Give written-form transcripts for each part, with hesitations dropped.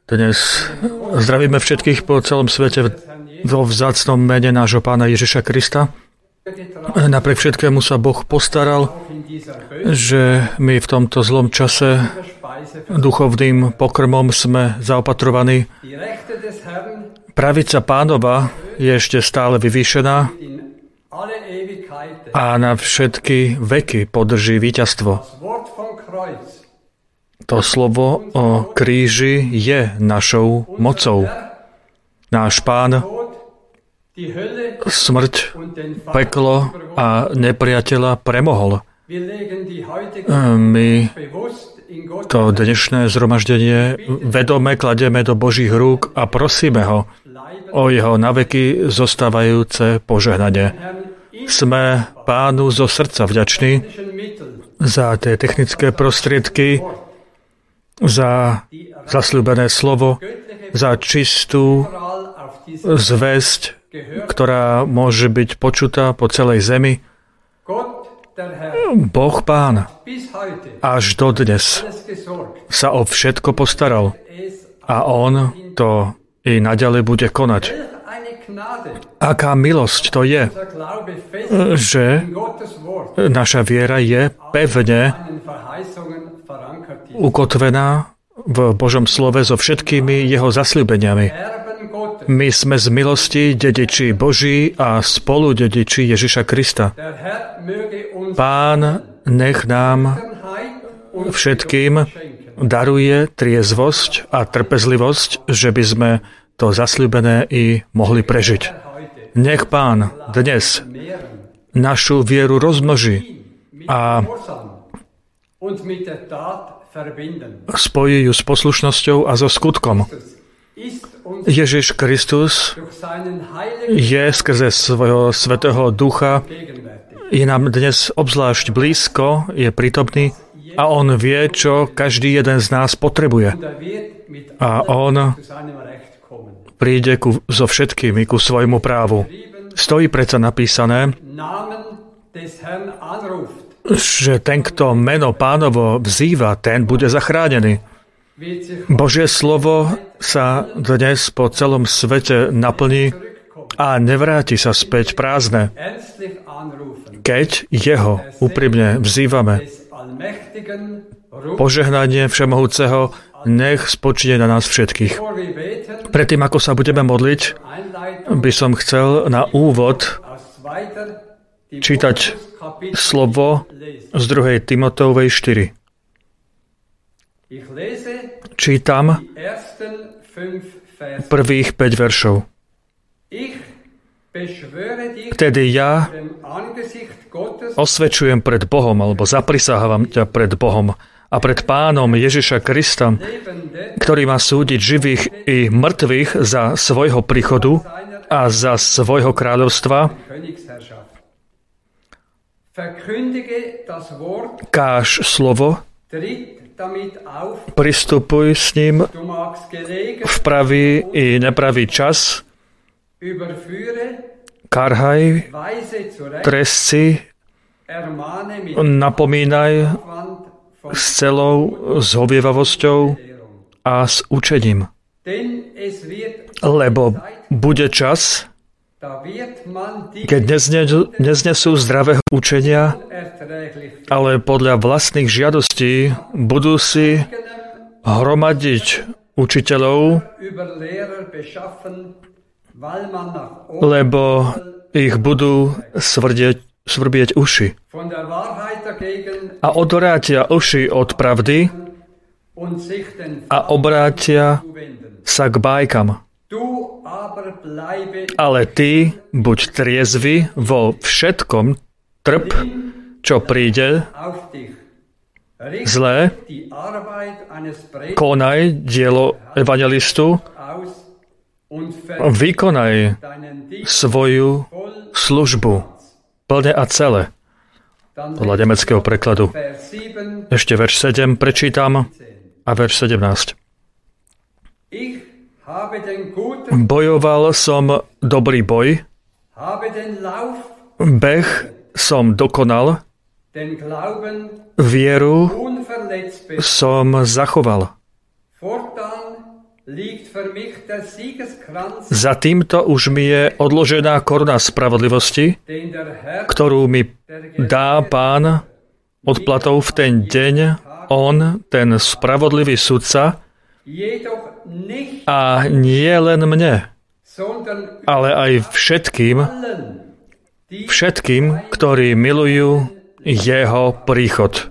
Dnes zdravíme všetkých po celom svete vo vzácnom mene nášho Pána Ježiša Krista. Napriek všetkému sa Boh postaral, že my v tomto zlom čase duchovným pokrmom sme zaopatrovaní. Pravica Pánova je ešte stále vyvýšená a na všetky veky podrží víťazstvo. To slovo o kríži je našou mocou. Náš Pán smrť, peklo a nepriateľa premohol. My to dnešné zhromaždenie vedome kladieme do Božích rúk a prosíme ho o jeho naveky zostávajúce požehnanie. Sme Pánu zo srdca vďační za tie technické prostriedky, za zasľúbené slovo, za čistú zvesť, ktorá môže byť počutá po celej zemi. Boh Pán až dodnes sa o všetko postaral a on to i naďalej bude konať. Aká milosť to je, že naša viera je pevne ukotvená v Božom slove so všetkými jeho zasľúbeniami. My sme z milosti dediči Boží a spolu dediči Ježiša Krista. Pán nech nám všetkým daruje triezvosť a trpezlivosť, že by sme to zasľúbené i mohli prežiť. Nech Pán dnes našu vieru rozmnoží a spojí ju s poslušnosťou a so skutkom. Ježiš Kristus je skrze svojho Svätého Ducha, je nám dnes obzvlášť blízko, je prítomný a on vie, čo každý jeden z nás potrebuje. A on príde so všetkými ku svojmu právu. Stojí predsa napísané, že ten, kto meno Pánovo vzýva, ten bude zachránený. Božie slovo sa dnes po celom svete naplní a nevráti sa späť prázdne. Keď jeho úprimne vzývame, požehnanie Všemohúceho nech spočine na nás všetkých. Predtým, ako sa budeme modliť, by som chcel na úvod čítať slovo z 2. Timoteovej 4. Čítam prvých 5 veršov. Vtedy ja osvedčujem pred Bohom, alebo zaprisahávam ťa pred Bohom a pred Pánom Ježiša Krista, ktorý má súdiť živých i mŕtvych za svojho príchodu a za svojho kráľovstva. Káž slovo, pristupuj s ním v pravý i nepravý čas, karhaj, trestci, napomínaj s celou zhovievavosťou a s učením. Lebo bude čas, keď neznesú zdravého učenia, ale podľa vlastných žiadostí budú si hromadiť učiteľov, lebo ich budú svrbieť uši. A odvrátia uši od pravdy a obrátia sa k bájkam. Ale ty buď triezvy vo všetkom, trp, čo príde zlé, konaj dielo evangelistu, vykonaj svoju službu plne a celé. Podľa nemeckého prekladu. Ešte verš 7 prečítam a verš 17. Bojoval som dobrý boj, beh som dokonal, vieru som zachoval. Za týmto už mi je odložená koruna spravodlivosti, ktorú mi dá Pán odplatou v ten deň, on, ten spravodlivý sudca, a nie len mne, ale aj všetkým, ktorí milujú jeho príchod.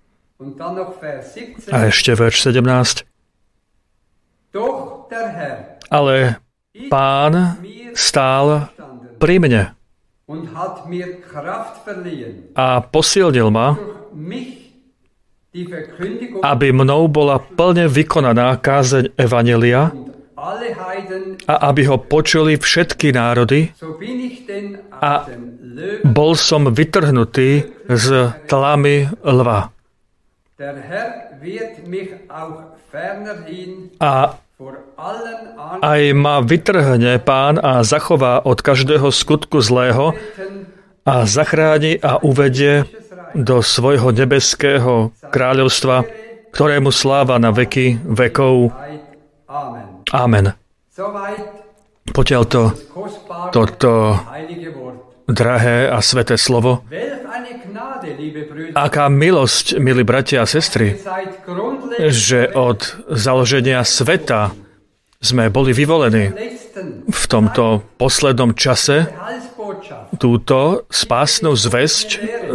A ešte verš 17. Ale Pán stál pri mne a posilnil ma, aby mnou bola plne vykonaná kázeň evanjelia a aby ho počuli všetky národy, a bol som vytrhnutý z tlamy lva. A aj ma vytrhne Pán a zachová od každého skutku zlého a zachráni a uvedie do svojho nebeského kráľovstva, ktorému sláva na veky vekov. Amen. Potiaľto toto drahé a sveté slovo. Aká milosť, milí bratia a sestry, že od založenia sveta sme boli vyvolení v tomto poslednom čase túto spásnu zvesť,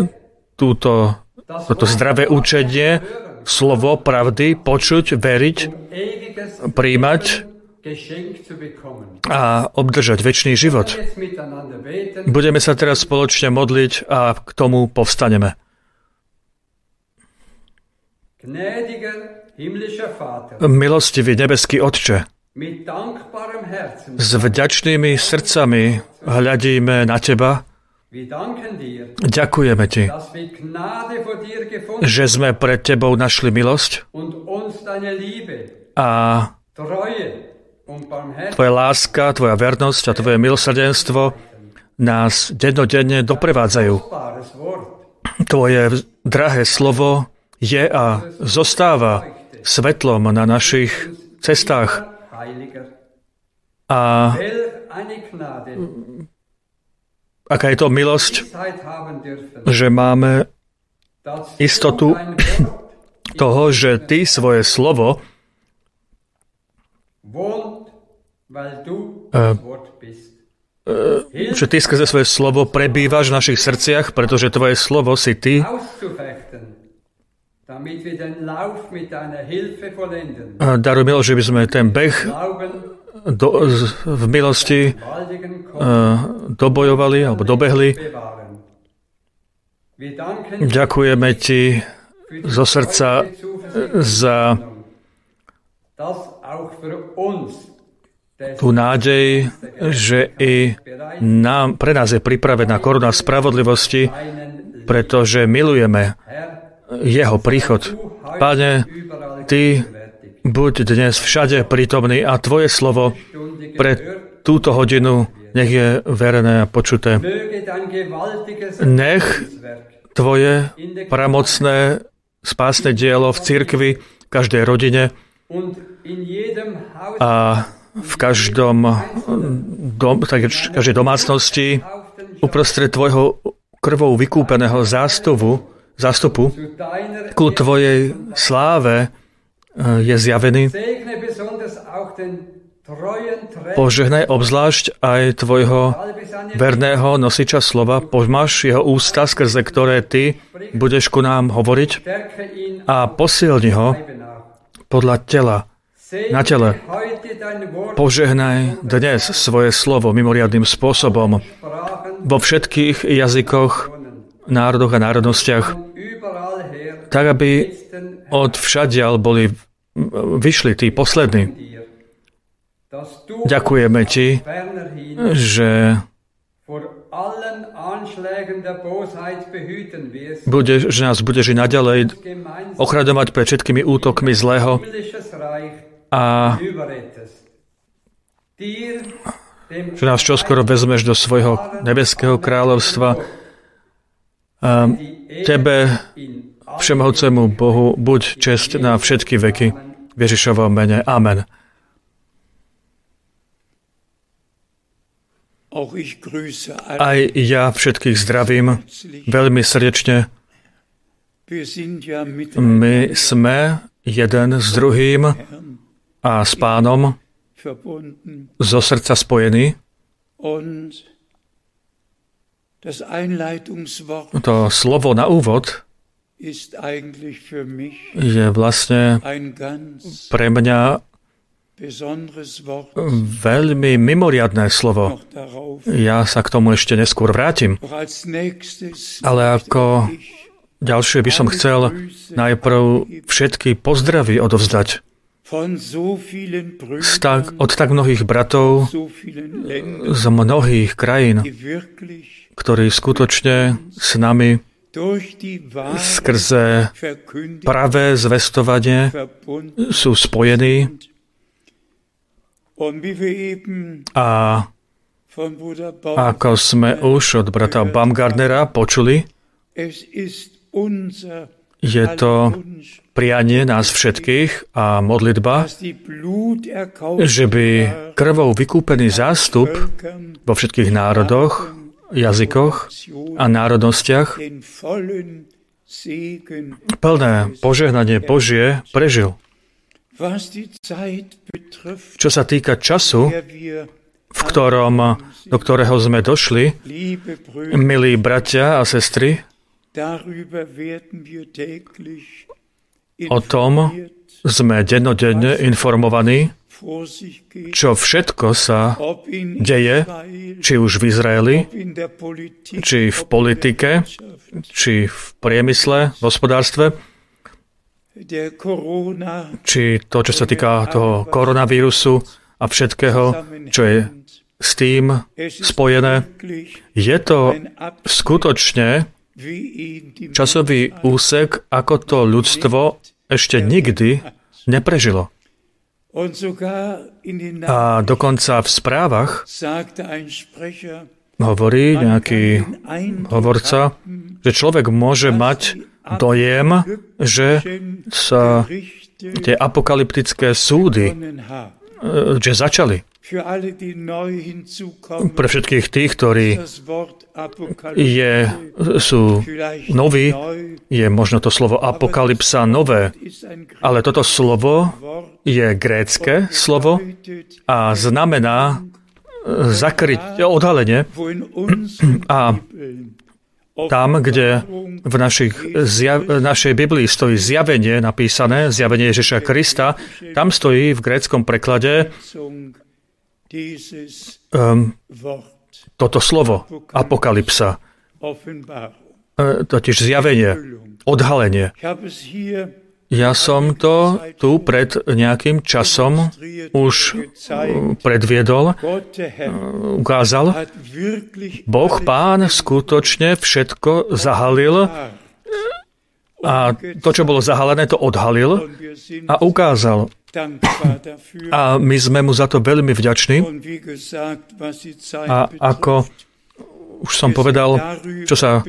toto zdravé učenie, slovo pravdy, počuť, veriť, prijímať a obdržať večný život. Budeme sa teraz spoločne modliť a k tomu povstaneme. Milostivý nebeský Otče, s vďačnými srdcami hľadíme na Teba. Ďakujeme Ti, že sme pred Tebou našli milosť a Tvoja láska, Tvoja vernosť a Tvoje milosrdenstvo nás dennodenne doprevádzajú. Tvoje drahé slovo je a zostáva svetlom na našich cestách. A aká je to milosť, že máme istotu toho, že Ty svoje slovo že Ty skrze svoje slovo prebývaš v našich srdciach, pretože Tvoje slovo si Ty. Daruj milosť, že by sme ten beh v milosti dobojovali alebo dobehli. Ďakujeme Ti zo srdca za tú nádej, že i pre nás je pripravená koruna spravodlivosti, pretože milujeme jeho príchod. Pane, Ty buď dnes všade prítomný a Tvoje slovo pre túto hodinu nech je verné a počuté. Nech Tvoje pramocné spásne dielo v cirkvi, v každej rodine a v každej domácnosti uprostred Tvojho krvou vykúpeného zástupu ku Tvojej sláve je zjavený. Požehnaj obzvlášť aj Tvojho verného nosiča slova, požmáš jeho ústa, skrze ktoré Ty budeš ku nám hovoriť a posilni ho podľa tela, na tele. Požehnaj dnes svoje slovo mimoriadnym spôsobom vo všetkých jazykoch, národoch a národnostiach, tak aby od všadiaľ vyšli tí poslední. Ďakujeme Ti, že nás budeš i naďalej ochraňovať pred všetkými útokmi zlého a že nás čoskoro vezmeš do svojho nebeského kráľovstva. Tebe, všemohúcemu Bohu, buď česť na všetky veky. V Ježišovom mene. Amen. Aj ja všetkých zdravím veľmi srdečne. My sme jeden s druhým a s Pánom zo srdca spojení. To slovo na úvod je vlastne pre mňa veľmi mimoriadne slovo. Ja sa k tomu ešte neskôr vrátim. Ale ako ďalšie by som chcel najprv všetky pozdravy odovzdať od tak mnohých bratov z mnohých krajín, ktorí skutočne s nami skrze pravé zvestovanie sú spojení. A ako sme už od brata Baumgartnera počuli, je to prianie nás všetkých a modlitba, že by krvou vykúpený zástup vo všetkých národoch, jazykoch a národnostiach plné požehnanie Božie prežil. Čo sa týka času, do ktorého sme došli, milí bratia a sestry, o tom sme dennodenne informovaní, čo všetko sa deje, či už v Izraeli, či v politike, či v priemysle, v hospodárstve, či to, čo sa týka toho koronavírusu a všetkého, čo je s tým spojené. Je to skutočne časový úsek, ako to ľudstvo ešte nikdy neprežilo. A dokonca v správach hovorí nejaký hovorca, že človek môže mať dojem, že sa tie apokalyptické súdy, že začali. Pre všetkých tých, ktorí sú noví, je možno to slovo apokalypsa nové, ale toto slovo je grécke slovo a znamená zakryť, odhalenie. A tam, kde v našej Biblii stojí zjavenie napísané, zjavenie Ježiša Krista, tam stojí v gréckom preklade toto slovo, apokalypsa, totiž zjavenie, odhalenie. Ja som to tu pred nejakým časom už predviedol, ukázal. Boh Pán skutočne všetko zahalil a to, čo bolo zahalené, to odhalil a ukázal. A my sme mu za to veľmi vďační. A ako už som povedal, čo sa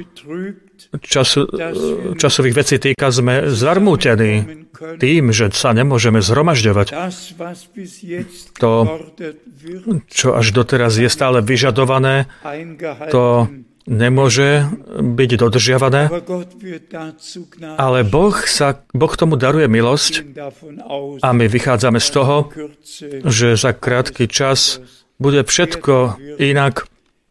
časových vecí týka, sme zarmútení tým, že sa nemôžeme zhromažďovať. To, čo až doteraz je stále vyžadované, to nemôže byť dodržiavané, ale Boh tomu daruje milosť a my vychádzame z toho, že za krátky čas bude všetko inak.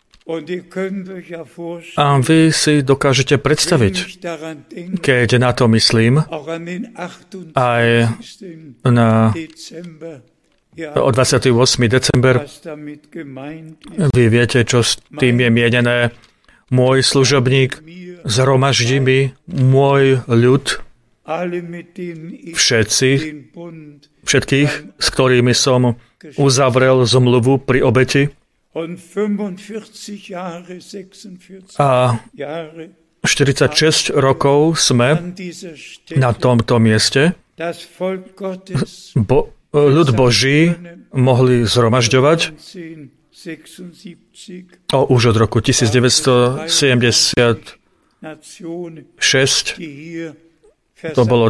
A vy si dokážete predstaviť, keď na to myslím, aj na 28. december, vy viete, čo s tým je mienené. Môj služobník zhromaždí mi môj ľud, všetkých, s ktorými som uzavrel zmluvu pri obeti. A 46 rokov sme na tomto mieste. Ľud Boží mohli zhromažďovať už od roku 1976. To bolo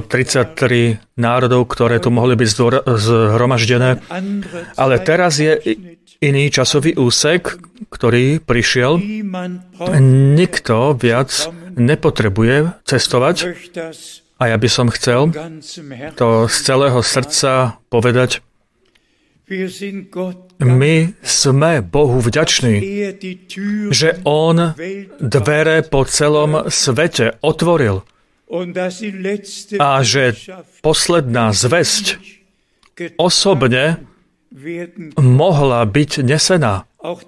33 národov, ktoré tu mohli byť zhromaždené. Ale teraz je iný časový úsek, ktorý prišiel. Nikto viac nepotrebuje cestovať. A ja by som chcel to z celého srdca povedať, my sme Bohu vďační, že On dvere po celom svete otvoril a že posledná zvesť osobne mohla byť nesená.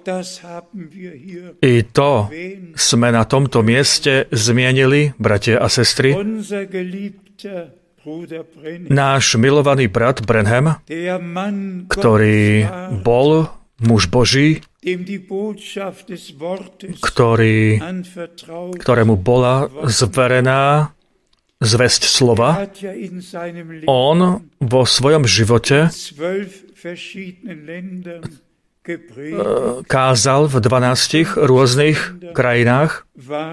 I to sme na tomto mieste zmienili, bratia a sestry. Náš milovaný brat Branham, ktorý bol muž Boží, ktorému bola zverená zvesť slova, on vo svojom živote kázal v 12 rôznych krajinách.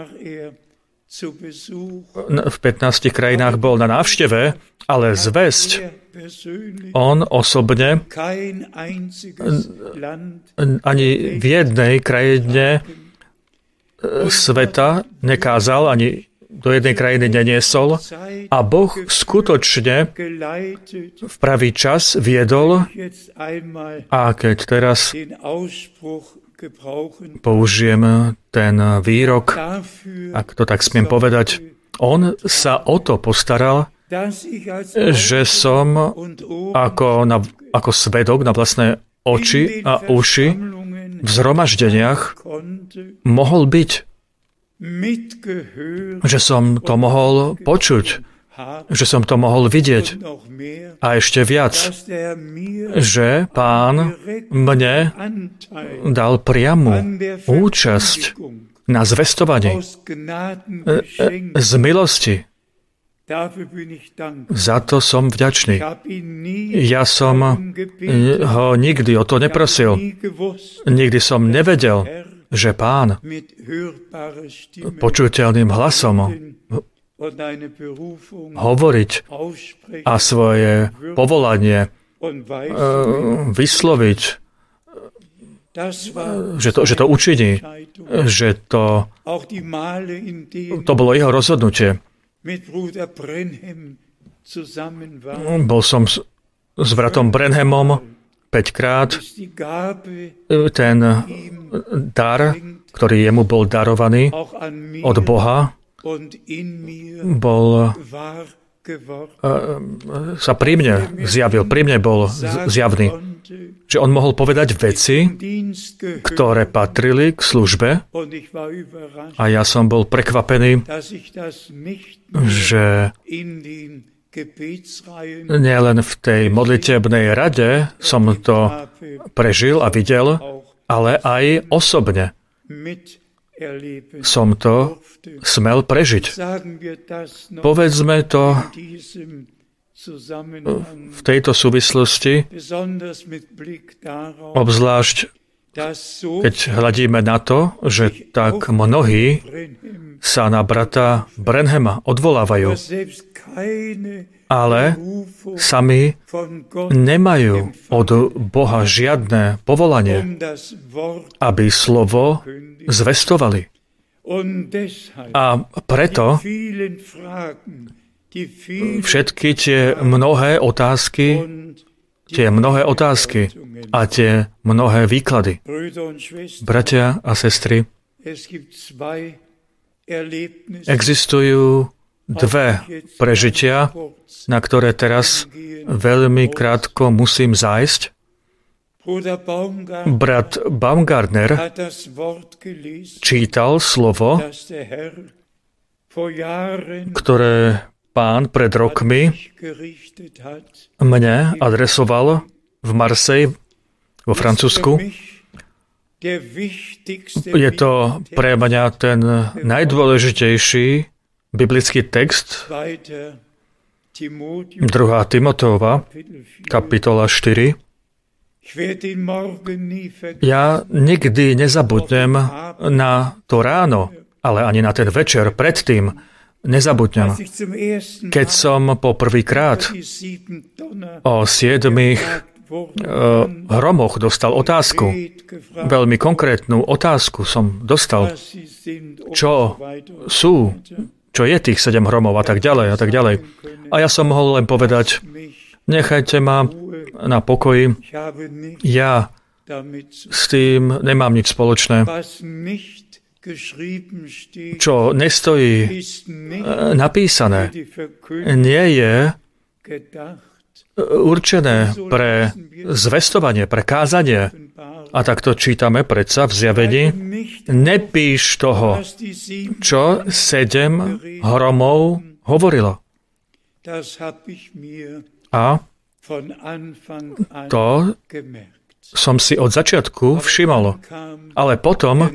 V 15 krajinách bol na návšteve, ale zvesť on osobne ani v jednej krajine sveta nekázal, ani do jednej krajiny neniesol a Boh skutočne v pravý čas viedol a keď teraz použijem ten výrok, ak to tak smiem povedať, on sa o to postaral, že som ako svedok na vlastné oči a uši v zhromaždeniach mohol byť, že som to mohol počuť, že som to mohol vidieť a ešte viac, že Pán mne dal priamu účasť na zvestovaní z milosti. Za to som vďačný. Ja som ho nikdy o to neprosil. Nikdy som nevedel, že Pán počuteľným hlasom hovoriť a svoje povolanie vysloviť, že to učiní, že to bolo jeho rozhodnutie. Bol som s bratom Branhamom 5-krát. Ten dar, ktorý jemu bol darovaný od Boha, sa pri mne zjavil, pri mne bol zjavný, že on mohol povedať veci, ktoré patrili k službe a ja som bol prekvapený, že nielen v tej modlitebnej rade som to prežil a videl, ale aj osobne som to smel prežiť. Povedzme to v tejto súvislosti, obzvlášť keď hľadíme na to, že tak mnohí sa na brata Branhama odvolávajú, ale sami nemajú od Boha žiadne povolanie, aby slovo zvestovali. A preto všetky tie mnohé otázky a tie mnohé výklady. Bratia a sestry, existujú dve prežitia, na ktoré teraz veľmi krátko musím zájsť. Brat Baumgartner čítal slovo, ktoré Pán pred rokmi mne adresoval v Marseille, vo Francúzsku. Je to pre mňa ten najdôležitejší biblický text, 2. Timoteova, kapitola 4. Ja nikdy nezabudnem na to ráno, ale ani na ten večer predtým nezabudnem. Keď som po prvýkrát o 7 hromoch dostal otázku. Veľmi konkrétnu otázku som dostal. Čo sú? Čo je tých 7 hromov a tak ďalej a tak ďalej. A ja som mohol len povedať, nechajte ma na pokoji. Ja s tým nemám nič spoločné. Čo nestojí napísané, nie je určené pre zvestovanie, pre kázanie. A tak to čítame predsa v Zjavení. Nepíš toho, čo 7 hromov hovorilo. A to som si od začiatku všimol. Ale potom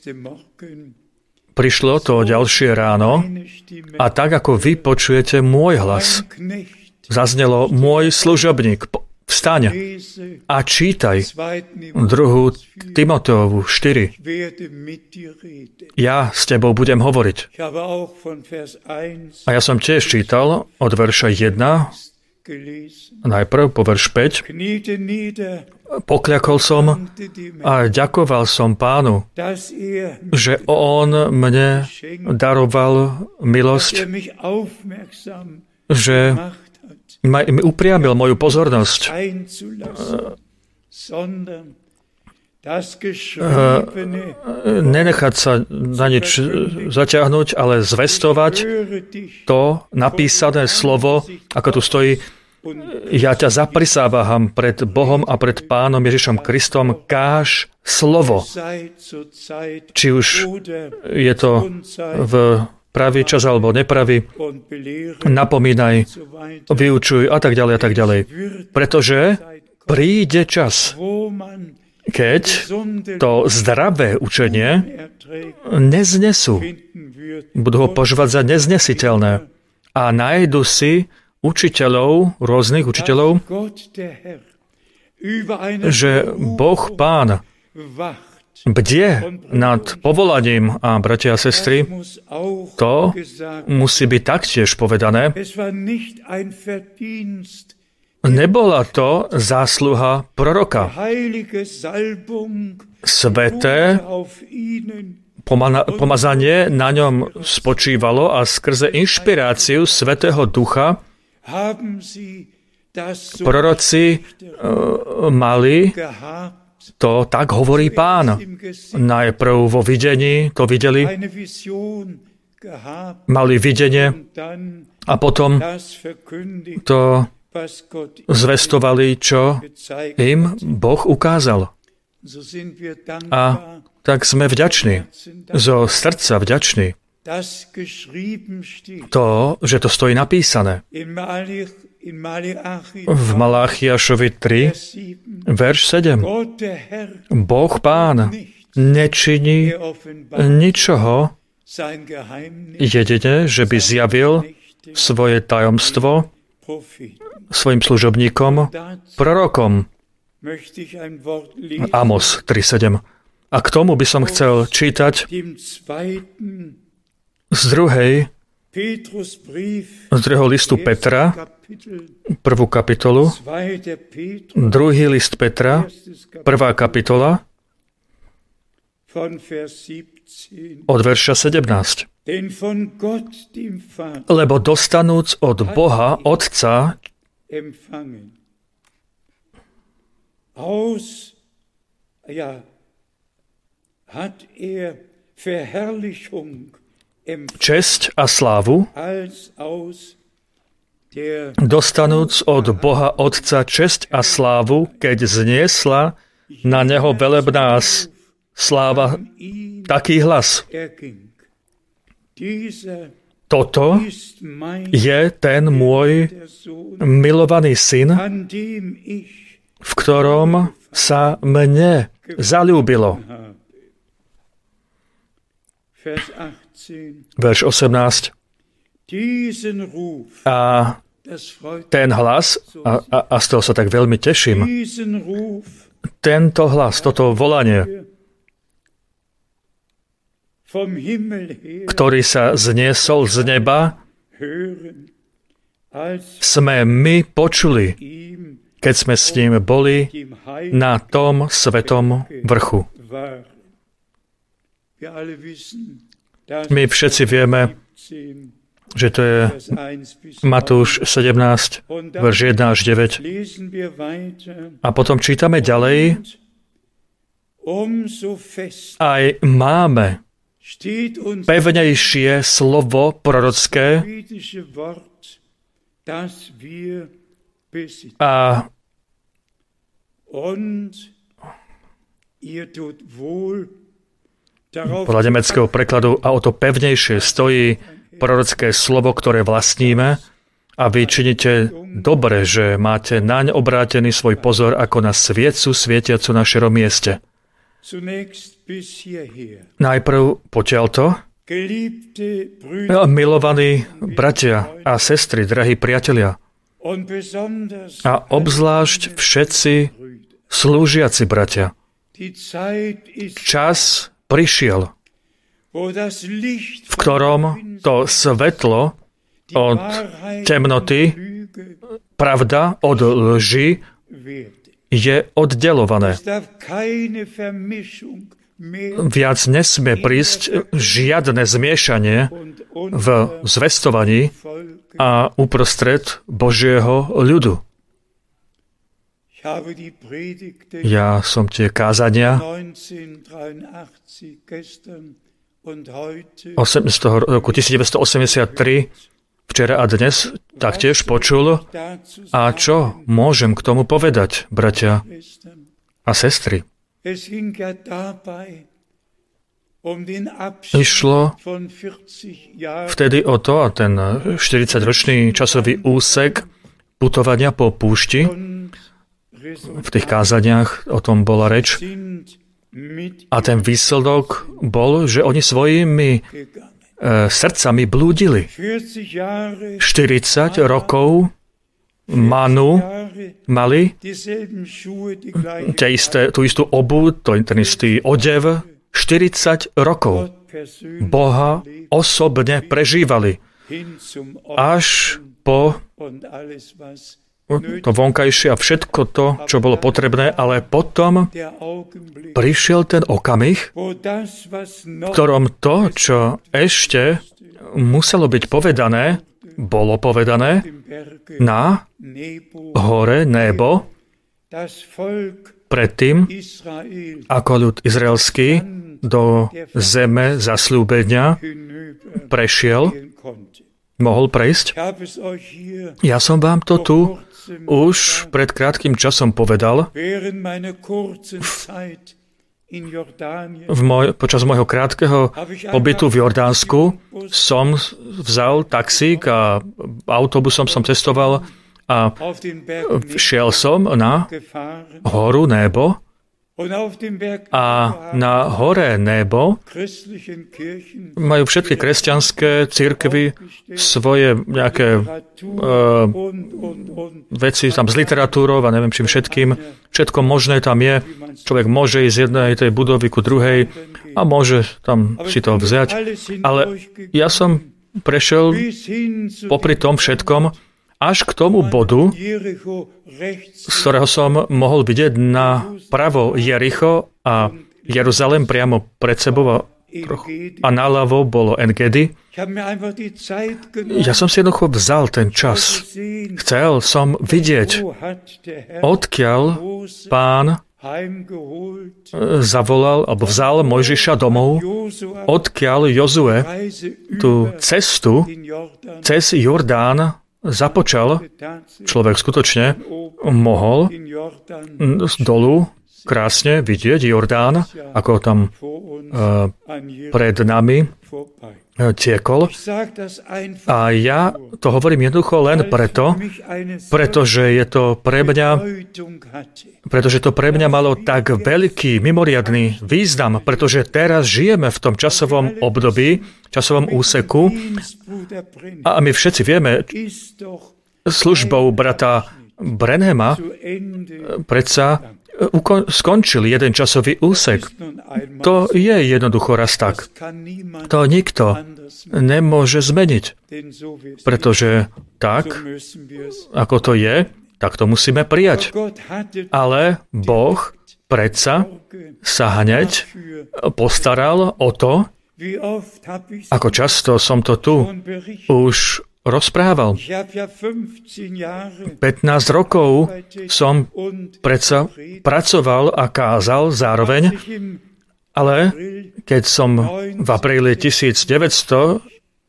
prišlo to ďalšie ráno a tak, ako vy počujete môj hlas, zaznelo môj služobník, vstaň a čítaj 2. Timoteovu 4. Ja s tebou budem hovoriť. A ja som tiež čítal od verša 1, najprv po verš 5. Pokľakol som a ďakoval som Pánu, že on mne daroval milosť, že mi upriamil moju pozornosť. Nenechať sa na nič zaťahnuť, ale zvestovať to napísané slovo, ako tu stojí, ja ťa zaprisávam pred Bohom a pred Pánom Ježišom Kristom, káž slovo. Či už je to v pravý čas alebo nepravý, napomínaj, vyučuj a tak ďalej a tak ďalej. Pretože príde čas, keď to zdravé učenie neznesú. Budú ho požívať za neznesiteľné. A nájdu si učiteľov, rôznych učiteľov, že Boh Pán bdie nad povolaním a bratia a sestry, to musí byť taktiež povedané. Nebola to zásluha proroka. Sveté pomazanie na ňom spočívalo a skrze inšpiráciu Svätého Ducha proroci mali to, tak hovorí Pán. Najprv vo videní to videli, mali videnie a potom to zvestovali, čo im Boh ukázal. A tak sme vďační, zo srdca vďační. To, že to stojí napísané. V Malachiašovi 3, verš 7. Boh Pán nečiní ničoho jedine, že by zjavil svoje tajomstvo svojim služobníkom, prorokom. Amos 3.7. A k tomu by som chcel čítať z druhého listu Petra, 1. kapitolu, 2. list Petra, 1. kapitola, od verša 17. Lebo dostanúc od Boha Otca česť a slávu, dostanúc od Boha Otca česť a slávu, keď zniesla na neho velebná sláva taký hlas. Toto je ten môj milovaný syn, v ktorom sa mne zaľúbilo. Verš 18. A ten hlas, a z toho sa tak veľmi teším, tento hlas, toto volanie, ktorý sa zniesol z neba, sme my počuli, keď sme s ním boli na tom svetom vrchu. My všetci vieme, že to je Matúš 17, verš 1 až 9. A potom čítame ďalej, aj máme pevnejšie slovo prorocké a podľa nemeckého prekladu a o to pevnejšie stojí prorocké slovo, ktoré vlastníme a vy činite dobre, že máte naň obrátený svoj pozor ako na sviecu svietiacu na šerom mieste. Najprv potiaľto, milovaní bratia a sestry, drahí priatelia, a obzvlášť všetci slúžiaci bratia. Čas prišiel, v ktorom to svetlo od temnoty, pravda od lži je oddelované. Viac nesmie prísť žiadne zmiešanie v zvestovaní a uprostred Božieho ľudu. Ja som tie kázania roku 1983 včera a dnes taktiež počul. A čo môžem k tomu povedať, bratia a sestry? Išlo vtedy o to, a ten 40-ročný časový úsek putovania po púšti, v tých kázaniach o tom bola reč, a ten výsledok bol, že oni svojimi srdcami blúdili. 40 rokov mali tú istú obuv, ten istý odev, 40 rokov. Boha osobne prežívali. Až po to vonkajšie a všetko to, čo bolo potrebné, ale potom prišiel ten okamih, v ktorom to, čo ešte muselo byť povedané, bolo povedané na hore Nebo predtým, ako ľud izraelský do zeme zasľúbenia mohol prejsť. Ja som vám to tu už pred krátkym časom povedal. Počas môjho krátkeho pobytu v Jordánsku som vzal taxík a autobusom som cestoval a šiel som na horu Nebo a na hore Nebo majú všetky kresťanské cirkvy svoje nejaké veci tam s literatúrou a neviem čím všetkým. Všetko možné tam je. Človek môže ísť z jednej tej budovy ku druhej a môže tam si to vziať. Ale ja som prešiel popri tom všetkom až k tomu bodu, z ktorého som mohol vidieť na pravo Jericho a Jeruzalém priamo pred sebou a naľavo bolo En-Gedi. Ja som si jednoducho vzal ten čas. Chcel som vidieť, odkiaľ Pán zavolal alebo vzal Mojžiša domov, odkiaľ Jozue tú cestu cez Jordán započal. Človek skutočne mohol dolu krásne vidieť Jordán, ako tam pred nami tiekol. A ja to hovorím jednoducho len preto, pretože to pre mňa malo tak veľký, mimoriadny význam, pretože teraz žijeme v tom časovom období, časovom úseku a my všetci vieme, službou brata Branhama predsa skončil jeden časový úsek. To je jednoducho raz tak. To nikto nemôže zmeniť. Pretože tak, ako to je, tak to musíme prijať. Ale Boh predsa sa hneď postaral o to, ako často som to tu už rozprával. 15 rokov som predsa pracoval a kázal zároveň, ale keď som v apríli 1966,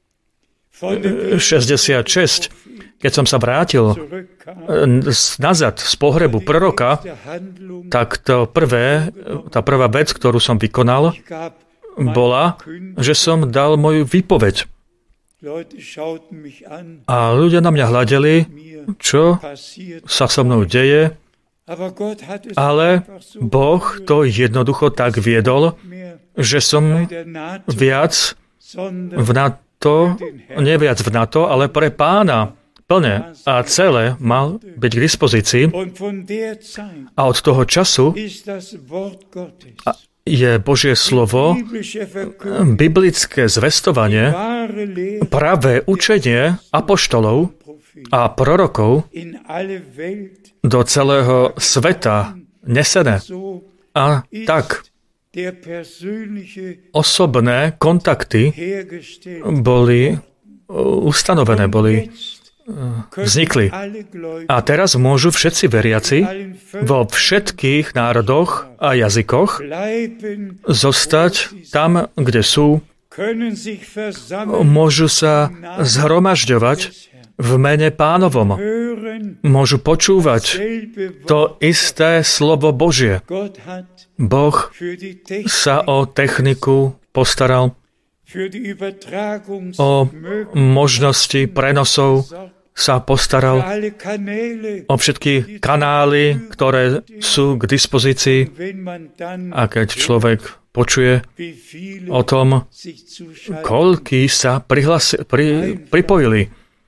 keď som sa vrátil nazad z pohrebu proroka, tak tá prvá vec, ktorú som vykonal, bola, že som dal moju výpoveď. A ľudia na mňa hľadeli, čo sa so mnou deje, ale Boh to jednoducho tak viedol, že som viac v NATO, nie viac v NATO, ale pre Pána plne a celé mal byť k dispozícii. A od toho času je Božie slovo, biblické zvestovanie, pravé učenie apoštolov a prorokov do celého sveta nesené. A tak osobné kontakty boli ustanovené, vznikli. A teraz môžu všetci veriaci vo všetkých národoch a jazykoch zostať tam, kde sú, môžu sa zhromažďovať v mene Pánovom. Môžu počúvať to isté slovo Božie. Boh sa o techniku postaral, o možnosti prenosov sa postaral, o všetky kanály, ktoré sú k dispozícii. A keď človek počuje o tom, koľkí sa pripojili,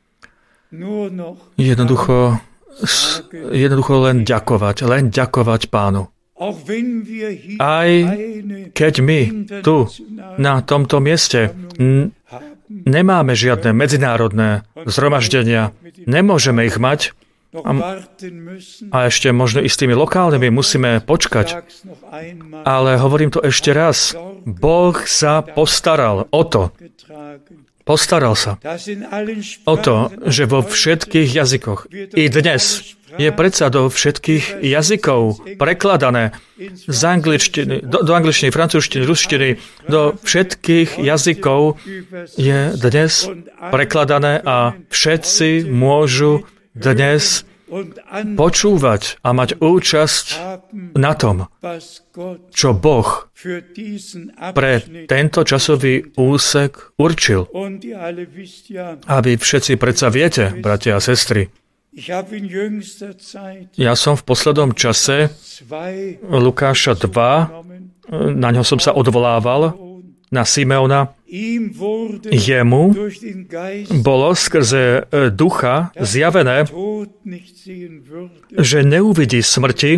jednoducho len ďakovať Pánu. Aj keď my tu, na tomto mieste, nemáme žiadne medzinárodné zhromaždenia, nemôžeme ich mať a ešte možno i s tými lokálnymi musíme počkať. Ale hovorím to ešte raz, Boh sa postaral o to. Postaral sa o to, že vo všetkých jazykoch i dnes je predsa do všetkých jazykov prekladané z angličtiny, do angličtiny, francúzštiny, ruštiny, do všetkých jazykov je dnes prekladané a všetci môžu dnes počúvať a mať účasť na tom, čo Boh pre tento časový úsek určil. A vy všetci predsa viete, bratia a sestry, ja som v poslednom čase Lukáša 2, na ňo som sa odvolával, na Simeona. Jemu bolo skrze ducha zjavené, že neuvidí smrti,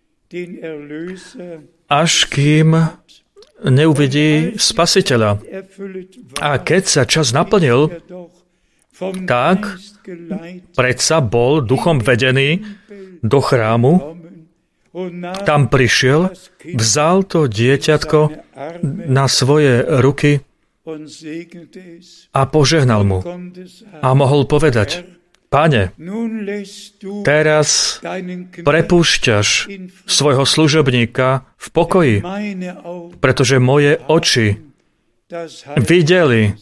až kým neuvidí Spasiteľa. A keď sa čas naplnil, tak predsa bol duchom vedený do chrámu, tam prišiel, vzal to dieťatko na svoje ruky a požehnal mu. A mohol povedať, Pane, teraz prepúšťaš svojho služobníka v pokoji, pretože moje oči videli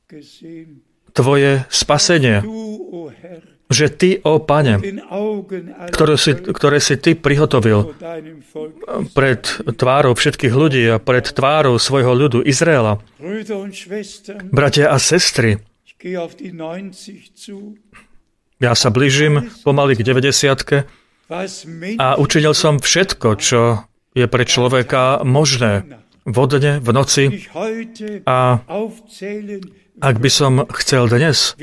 tvoje spasenie, že ty, ó Pane, ktoré si ty prihotovil pred tvárou všetkých ľudí a pred tvárou svojho ľudu Izraela. Bratia a sestry, ja sa blížim pomaly k 90-ke a učinil som všetko, čo je pre človeka možné vo dne, v noci. A ak by som chcel dnes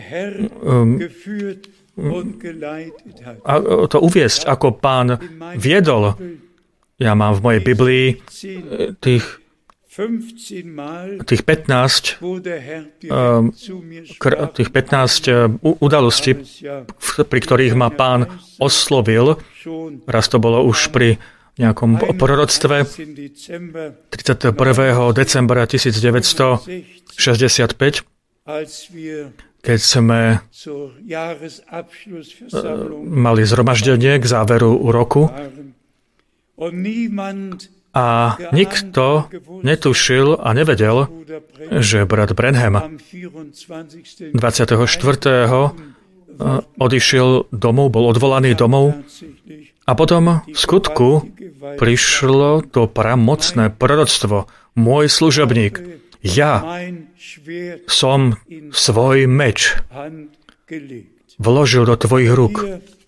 to uviesť, ako Pán viedol, ja mám v mojej Biblii tých tých 15 udalostí, pri ktorých ma Pán oslovil, raz to bolo už pri nejakom proroctve 31. decembra 1965, keď sme mali zhromaždenie k záveru roku a nikto netušil a nevedel, že brat Branham 24. odišiel domov, bol odvolaný domov a potom v skutku prišlo to pramocné proroctvo. Môj služobník, ja som svoj meč vložil do tvojich rúk.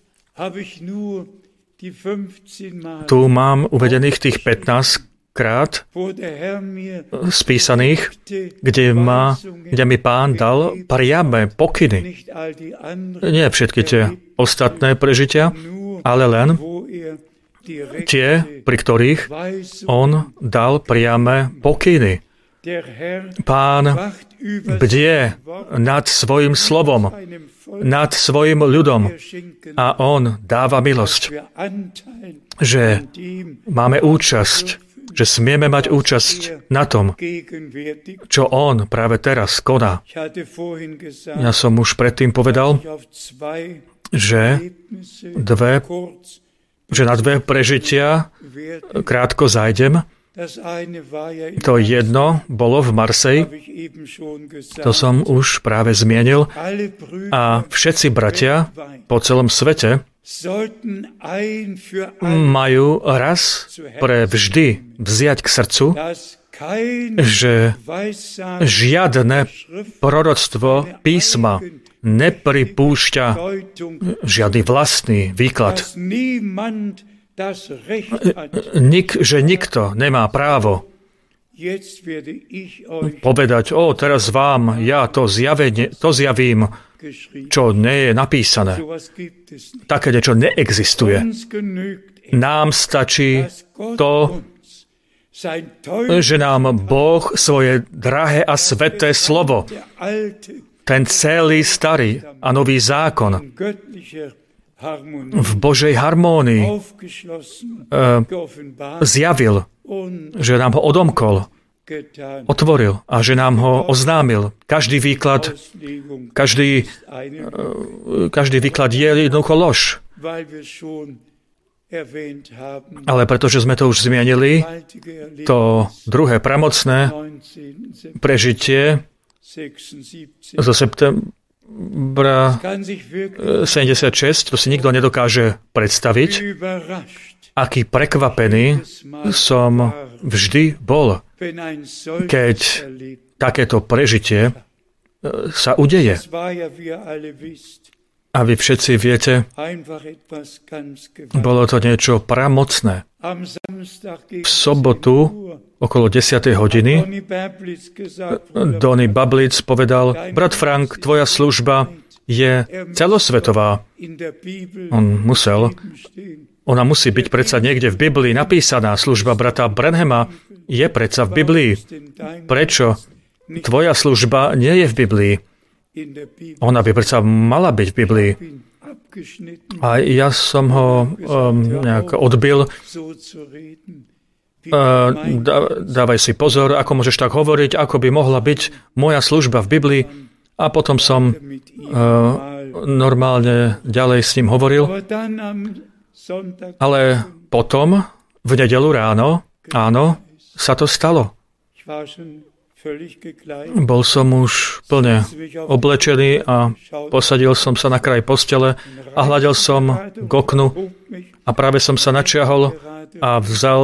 Tu mám uvedených tých 15 krát spísaných, kde mi Pán dal priame pokyny. Nie všetky tie ostatné prežitia, ale len tie, pri ktorých on dal priame pokyny. Pán bdie nad svojim slovom, nad svojim ľudom a on dáva milosť, že máme účasť, že smieme mať účasť na tom, čo on práve teraz koná. Ja som už predtým povedal, že na dve prežitia krátko zajdem. To jedno bolo v Marseille, to som už práve zmienil, a všetci bratia po celom svete majú raz pre vždy vziať k srdcu, že žiadne proroctvo písma nepripúšťa žiadny vlastný výklad. Že nikto nemá právo povedať, teraz vám ja to zjavím, čo nie je napísané. Také niečo neexistuje. Nám stačí to, že nám Boh svoje drahé a sveté slovo, ten celý starý a nový zákon, v Božej harmónii zjavil, že nám ho odomkol, otvoril a že nám ho oznámil. Každý výklad je jednoducho lož. Ale pretože sme to už zmienili, to druhé pramocné prežitie zo septembra 76, to si nikto nedokáže predstaviť, aký prekvapený som vždy bol, keď takéto prežitie sa udeje. A vy všetci viete, bolo to niečo pramocné. V sobotu okolo 10. hodiny Donny Bablitz povedal, brat Frank, tvoja služba je celosvetová. Ona musí byť predsa niekde v Biblii napísaná. Služba brata Branhama je predsa v Biblii. Prečo tvoja služba nie je v Biblii? Ona by predsa mala byť v Biblii. A ja som ho nejak odbil. Dávaj si pozor, ako môžeš tak hovoriť, ako by mohla byť moja služba v Biblii. A potom som normálne ďalej s ním hovoril. Ale potom, v nedeľu ráno, áno, sa to stalo. Bol som už plne oblečený a posadil som sa na kraj postele a hľadel som k oknu a práve som sa načiahol a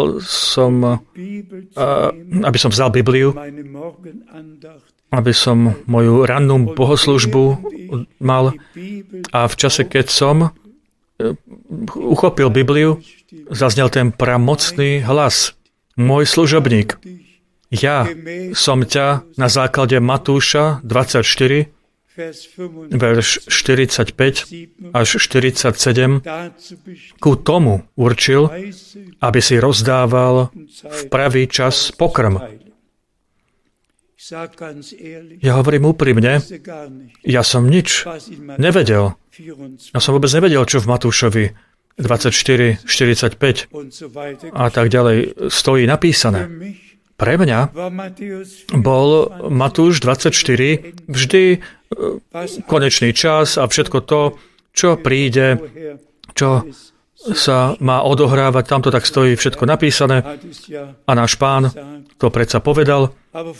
aby som vzal Bibliu, aby som moju rannú bohoslužbu mal, a v čase, keď som uchopil Bibliu, zaznel ten pramocný hlas. Môj služobník, ja som ťa na základe Matúša 24, verš 45 až 47 ku tomu určil, aby si rozdával v pravý čas pokrm Ja hovorím úprimne, ja som nič nevedel. Ja som vôbec nevedel, čo v Matúšovi 24, 45 a tak ďalej stojí napísané. Pre mňa bol Matúš 24 vždy konečný čas a všetko to, čo príde, čo sa má odohrávať, tamto tak stojí všetko napísané a náš Pán to predsa povedal,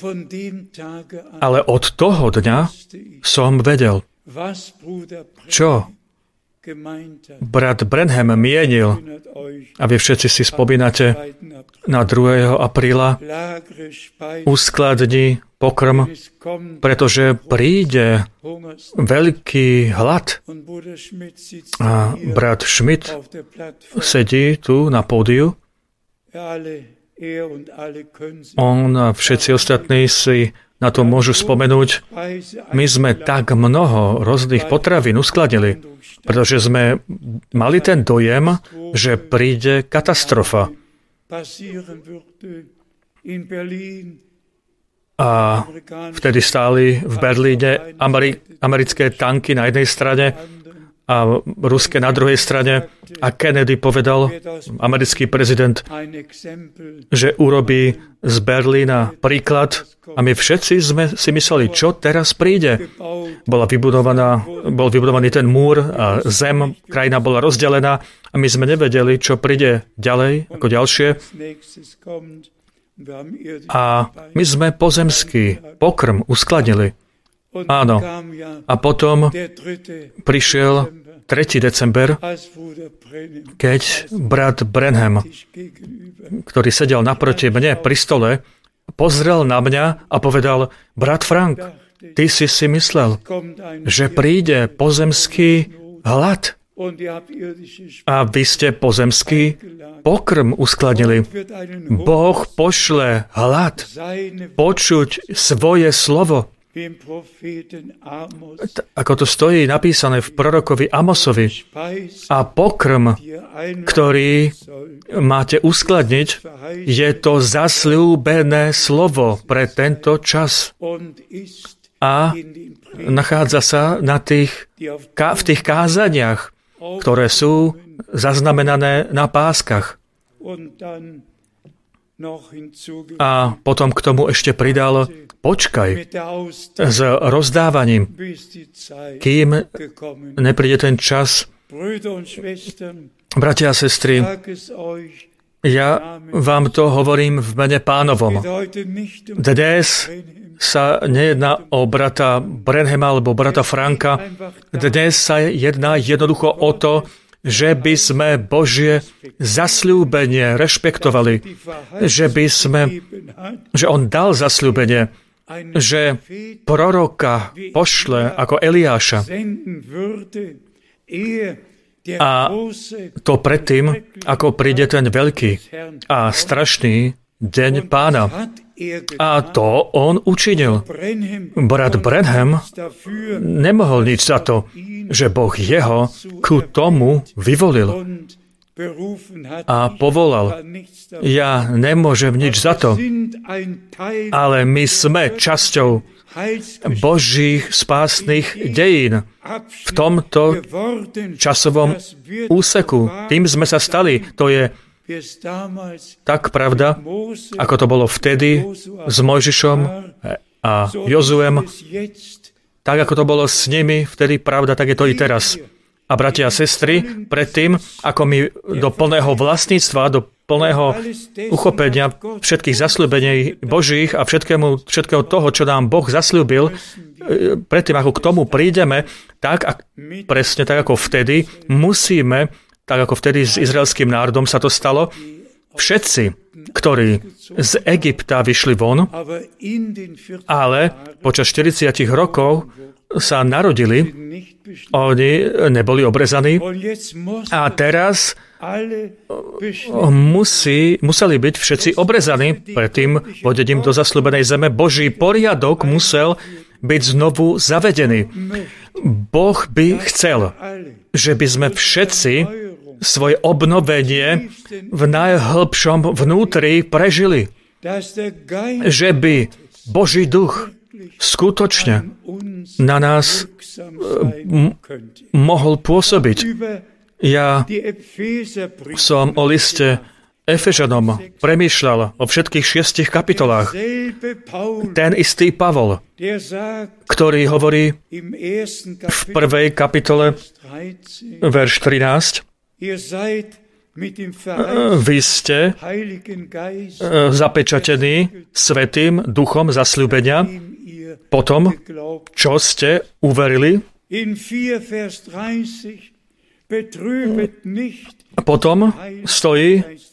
ale od toho dňa som vedel, čo brat Branham mienil, a vy všetci si spomínate na 2. apríla, uskladni pokrm, pretože príde veľký hlad. A brat Schmidt sedí tu na pódiu. On a všetci ostatní si na to môžu spomenúť. My sme tak mnoho rôznych potravín uskladnili, pretože sme mali ten dojem, že príde katastrofa. A vtedy stáli v Berlíne americké tanky na jednej strane a ruské na druhej strane. A Kennedy povedal, americký prezident, že urobí z Berlína príklad. A my všetci sme si mysleli, čo teraz príde. Bol vybudovaný ten múr a zem, krajina bola rozdelená a my sme nevedeli, čo príde ďalej, ako ďalšie. A my sme pozemský pokrm uskladnili. Áno. A potom prišiel 3. december, keď brat Branham, ktorý sedel naproti mne pri stole, pozrel na mňa a povedal, brat Frank, ty si myslel, že príde pozemský hlad a vy ste pozemský pokrm uskladnili. Boh pošle hlad, počuť svoje slovo. Ako to stojí napísané v prorokovi Amosovi. A pokrm, ktorý máte uskladniť, je to zasľúbené slovo pre tento čas. A nachádza sa v tých kázaniach, ktoré sú zaznamenané na páskach. A potom k tomu ešte pridal, počkaj s rozdávaním, kým nepríde ten čas. Bratia a sestry, ja vám to hovorím v mene Pánovom. Dnes sa nejedná o brata Branhama alebo brata Franka. Dnes sa jedná jednoducho o to, že by sme Božie zasľúbenie rešpektovali, že on dal zasľúbenie, že proroka pošle ako Eliáša. A to predtým, ako príde ten veľký a strašný deň Pána. A to on učinil. Brat Branham nemohol nič za to, že Boh jeho ku tomu vyvolil a povolal. Ja nemôžem nič za to, ale my sme časťou Božích spásnych dejín v tomto časovom úseku. Tým sme sa stali. To je tak pravda, ako to bolo vtedy s Mojžišom a Jozuem, tak ako to bolo s nimi vtedy pravda, tak je to i teraz. A bratia a sestry, predtým, ako my do plného vlastníctva, do plného uchopenia všetkých zasľúbení Božích a všetkého toho, čo nám Boh zasľúbil, predtým, ako k tomu prídeme, tak presne tak ako vtedy, musíme, tak ako vtedy s izraelským národom sa to stalo, všetci, ktorí z Egypta vyšli von, ale počas 40 rokov sa narodili, oni neboli obrezaní a teraz museli byť všetci obrezaní predtým vodením do zasľúbenej zeme. Boží poriadok musel byť znovu zavedený. Boh by chcel, že by sme všetci svoje obnovenie v najhlbšom vnútri prežili. Že by Boží duch skutočne na nás mohol pôsobiť. Ja som o liste Efežanom premýšľal o všetkých 6 kapitolách. Ten istý Pavol, ktorý hovorí v 1. kapitole, verš 13, vy ste zapečatení Svätým Duchom zasľúbenia po tom, čo ste uverili. Potom stojí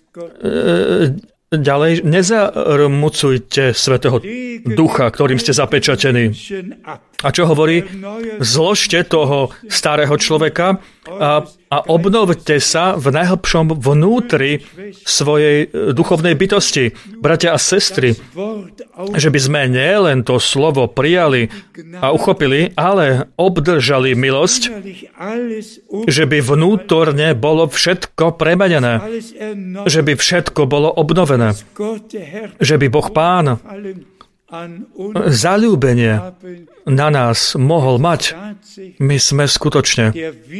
ďalej, nezarmucujte Svätého Ducha, ktorým ste zapečatení. A čo hovorí? Zložte toho starého človeka a obnovte sa v najhlbšom vnútri svojej duchovnej bytosti. Bratia a sestry, že by sme nielen to slovo prijali a uchopili, ale obdržali milosť, že by vnútorne bolo všetko premenené, že by všetko bolo obnovené, že by Boh Pán zaľúbenie na nás mohol mať. My sme skutočne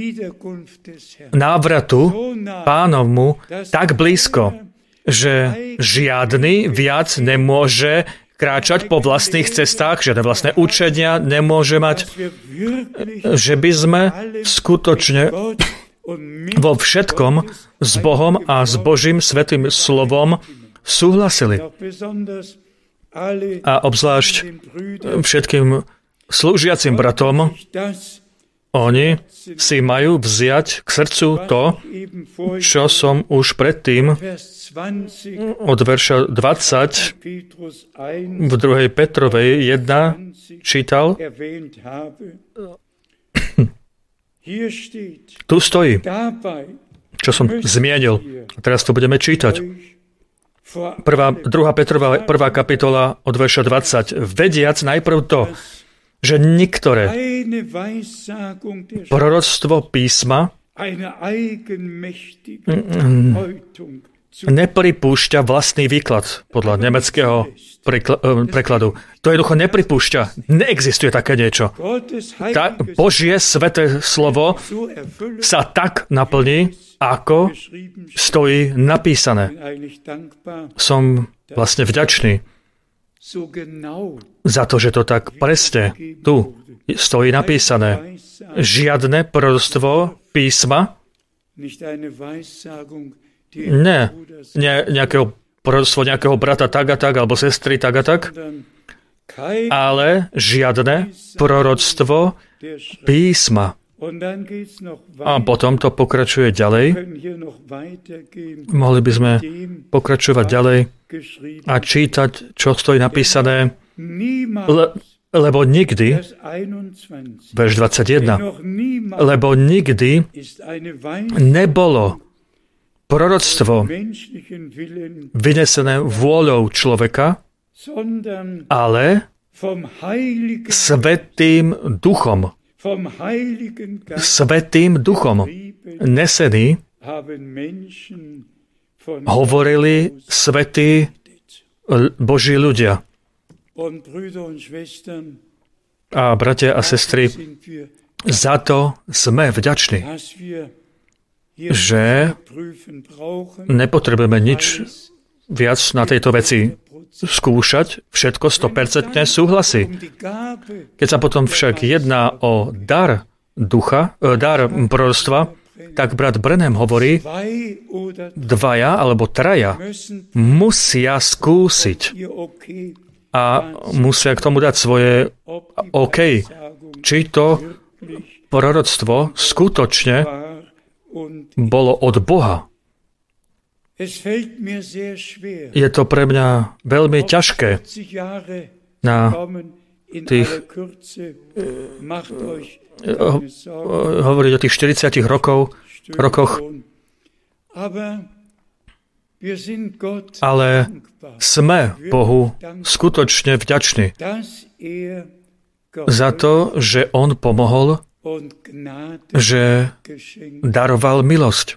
návratu Pánovmu tak blízko, že žiadny viac nemôže kráčať po vlastných cestách, žiadne vlastné učenia nemôže mať, že by sme skutočne vo všetkom s Bohom a s Božím svätým slovom súhlasili. A obzvlášť všetkým slúžiacim bratom, oni si majú vziať k srdcu to, čo som už predtým od verša 20 v 2. Petrovej 1 čítal. Tu stojí, čo som zmienil. A teraz to budeme čítať. 2. Petrova 1. kapitola od verša 20. Vediac najprv to, že niektoré proroctvo písma nepripúšťa vlastný výklad podľa nemeckého prekladu. To jednoducho nepripúšťa. Neexistuje také niečo. Božie sväté slovo sa tak naplní, ako stojí napísané. Som vlastne vďačný za to, že to tak presne tu stojí napísané. Žiadne proroctvo písma, nejakého proroctvo nejakého brata tak a tak, alebo sestry tak a tak, ale žiadne proroctvo písma. A potom to pokračuje ďalej. Mohli by sme pokračovať ďalej a čítať, čo stojí napísané, lebo nikdy, verš 21, lebo nikdy nebolo proroctvo vynesené vôľou človeka, ale Svätým Duchom. Svätým Duchom nesený hovorili svätí Boží ľudia. A bratia a sestry, za to sme vďační, že nepotrebujeme nič viac na tejto veci skúšať, všetko 100% súhlasí. Keď sa potom však jedná o dar ducha, dar proroctva, tak brat Branham hovorí, dvaja alebo traja musia skúsiť a musia k tomu dať svoje OK. Či to proroctvo skutočne bolo od Boha. Je to pre mňa veľmi ťažké na tých hovoriť o tých 40 rokoch, ale sme Bohu skutočne vďační za to, že On pomohol, že daroval milosť.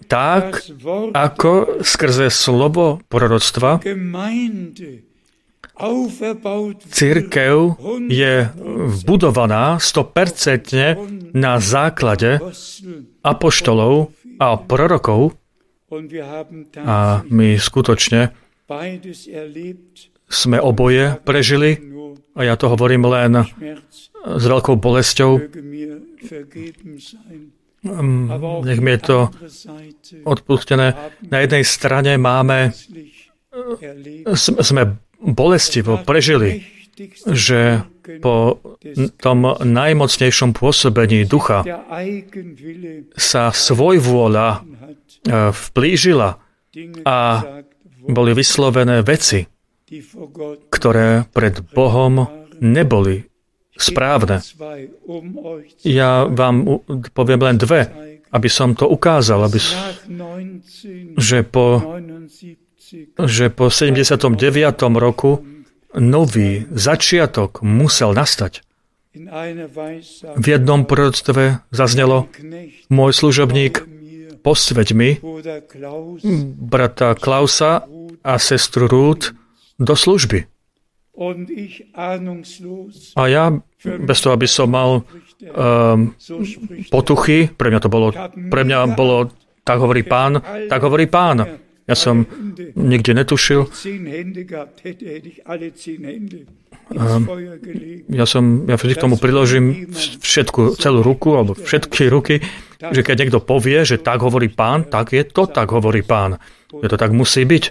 Tak, ako skrze slovo proroctva Cirkev je budovaná 100% na základe apoštolov a prorokov a my skutočne sme oboje prežili a ja to hovorím len s veľkou bolesťou. Nech mi je to odpustené. Na jednej strane sme bolestivo prežili, že po tom najmocnejšom pôsobení ducha sa svojvôľa vplížila a boli vyslovené veci, ktoré pred Bohom neboli správne. Ja vám poviem len dve, aby som to ukázal, že po 79. roku nový začiatok musel nastať. V jednom proroctve zaznelo: môj služobník, posväť mi brata Klausa a sestru Ruth do služby. A ja, bez toho, aby som mal potuchy, pre mňa bolo tak hovorí Pán, tak hovorí Pán. Ja som nikde netušil. Ja vždy k tomu priložím celú ruku, alebo všetky ruky, že keď niekto povie, že tak hovorí Pán, tak je to tak hovorí Pán. Že to tak musí byť.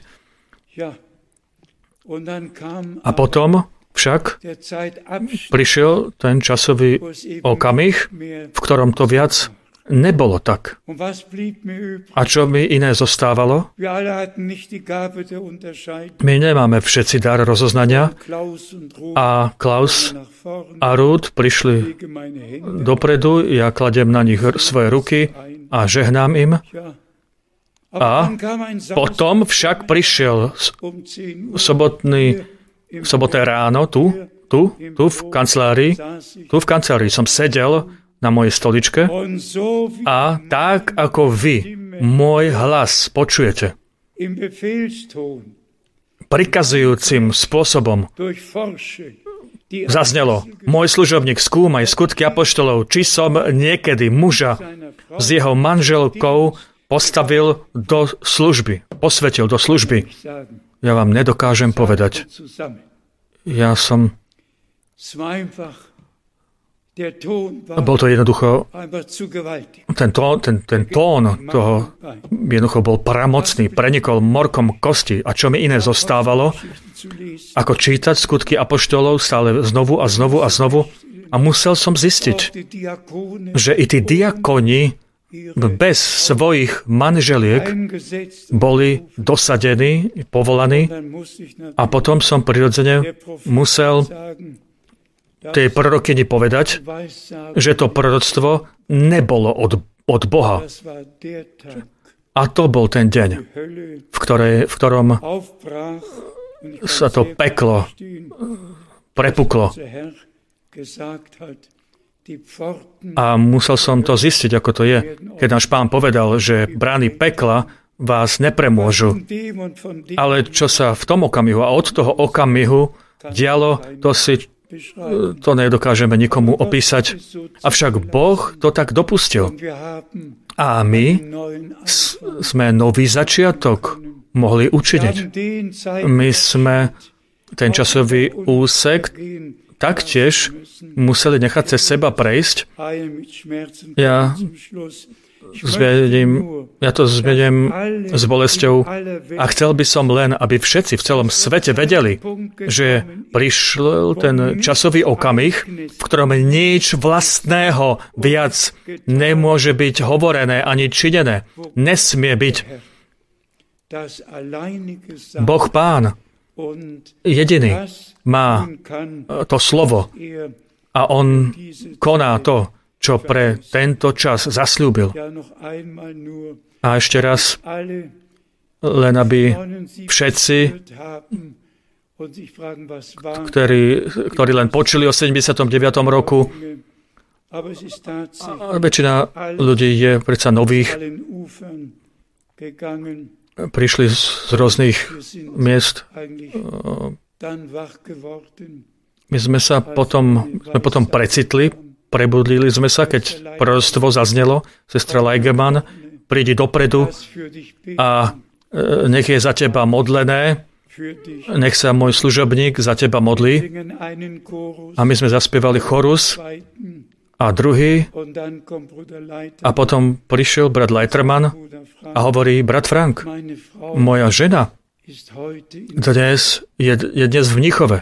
A potom však prišiel ten časový okamih, v ktorom to viac nebolo tak. A čo mi iné zostávalo? My nemáme všetci dar rozoznania a Klaus a Ruth prišli dopredu, ja kladem na nich svoje ruky a žehnám im. A potom však prišiel sobotné ráno tu v kancelárii. Tu v kancelárii som sedel na mojej stoličke a tak ako vy môj hlas počujete prikazujúcim spôsobom zaznelo: môj služobník, skúmaj skutky apoštolov, či som niekedy muža s jeho manželkou postavil do služby, posvetil do služby. Ja vám nedokážem povedať. Bol to jednoducho, ten tón toho jednoducho bol pramocný, prenikol morkom kosti. A čo mi iné zostávalo, ako čítať skutky apoštolov stále znovu a znovu a znovu. A musel som zistiť, že i tí diakoni bez svojich manželiek boli dosadení, povolaní a potom som prirodzene musel tej prorokyni povedať, že to proroctvo nebolo od Boha. A to bol ten deň, v ktorom sa to peklo prepuklo. A musel som to zistiť, ako to je, keď náš Pán povedal, že brány pekla vás nepremôžu. Ale čo sa v tom okamihu a od toho okamihu dialo, to nedokážeme nikomu opísať. Avšak Boh to tak dopustil. A my sme nový začiatok mohli učiniť. My sme ten časový úsek taktiež museli nechať cez seba prejsť. Ja to zvediem s bolesťou a chcel by som len, aby všetci v celom svete vedeli, že prišiel ten časový okamih, v ktorom nič vlastného viac nemôže byť hovorené ani činené. Nesmie byť. Boh Pán jediný má to slovo a on koná to, čo pre tento čas zasľúbil. A ešte raz, len aby všetci, ktorí len počuli o 79. roku, väčšina ľudí je predsa nových, prišli z rôznych miest, My sme potom precitli, prebudlili sme sa, keď proroctvo zaznelo. Sestra Leigemann, prídi dopredu a nech je za teba modlené, nech sa môj služobník za teba modlí. A my sme zaspievali chorus a druhý. A potom prišiel brat Leitermann a hovorí, brat Frank, moja žena je dnes v Mníchove.